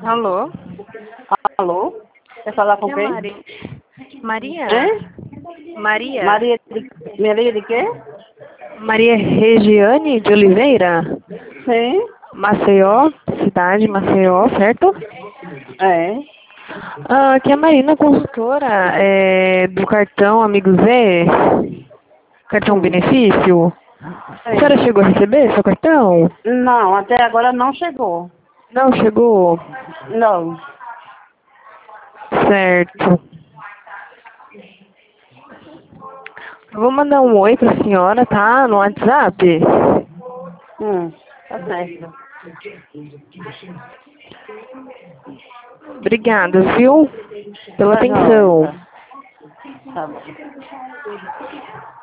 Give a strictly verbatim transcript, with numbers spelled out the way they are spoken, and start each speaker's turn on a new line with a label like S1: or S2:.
S1: Alô?
S2: Alô? Quer falar com
S1: É
S2: quem?
S1: Maria. Maria?
S2: Hein?
S1: Maria?
S2: Maria de, Maria de quê?
S1: Maria Regiane de Oliveira?
S2: Sim.
S1: Maceió, cidade Maceió, certo?
S2: É.
S1: Ah, aqui é a Marina, consultora é, do cartão Amigo Zé, cartão
S2: Hum.
S1: benefício. A senhora
S2: Sim.
S1: chegou a receber seu cartão?
S2: Não, até agora não chegou.
S1: Não chegou?
S2: Não.
S1: Certo. Eu vou mandar um oi pra senhora, tá? No WhatsApp.
S2: Hum. Tá certo.
S1: Obrigada, viu? Pela
S2: Tá joia.
S1: atenção.
S2: Tá, tá bom.